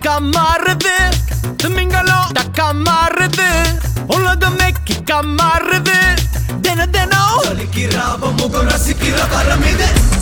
பக்கா மாறுது திமிங்கலம் டக்கா மாறுது உலகமே கிக்கா மாறுது தினம் தினம் முகம் ரசிக்கிற வரமிது